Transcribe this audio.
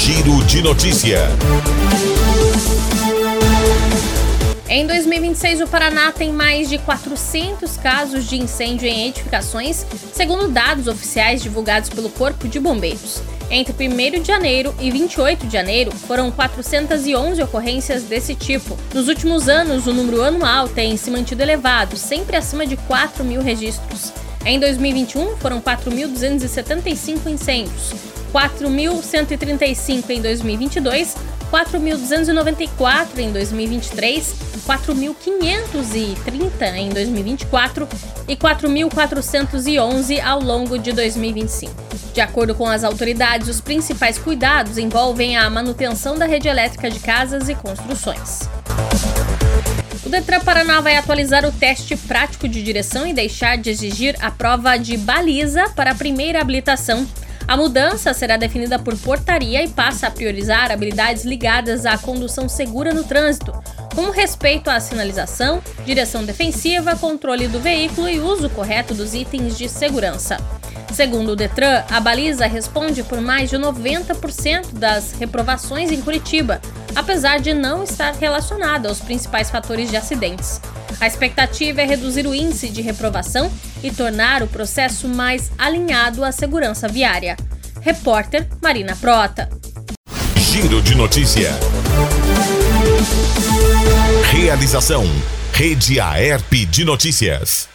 Giro de Notícia. Em 2026, o Paraná tem mais de 400 casos de incêndio em edificações, segundo dados oficiais divulgados pelo Corpo de Bombeiros. Entre 1º de janeiro e 28 de janeiro, foram 411 ocorrências desse tipo. Nos últimos anos, o número anual tem se mantido elevado, sempre acima de 4.000 registros. Em 2021, foram 4.275 incêndios, 4.135 em 2022, 4.294 em 2023, 4.530 em 2024 e 4.411 ao longo de 2025. De acordo com as autoridades, os principais cuidados envolvem a manutenção da rede elétrica de casas e construções. O Detran Paraná vai atualizar o teste prático de direção e deixar de exigir a prova de baliza para a primeira habilitação. A mudança será definida por portaria e passa a priorizar habilidades ligadas à condução segura no trânsito, como respeito à sinalização, direção defensiva, controle do veículo e uso correto dos itens de segurança. Segundo o Detran, a baliza responde por mais de 90% das reprovações em Curitiba, apesar de não estar relacionada aos principais fatores de acidentes. A expectativa é reduzir o índice de reprovação e tornar o processo mais alinhado à segurança viária. Repórter Marina Prota. Giro de Notícia. Realização: Rede Aerp de Notícias.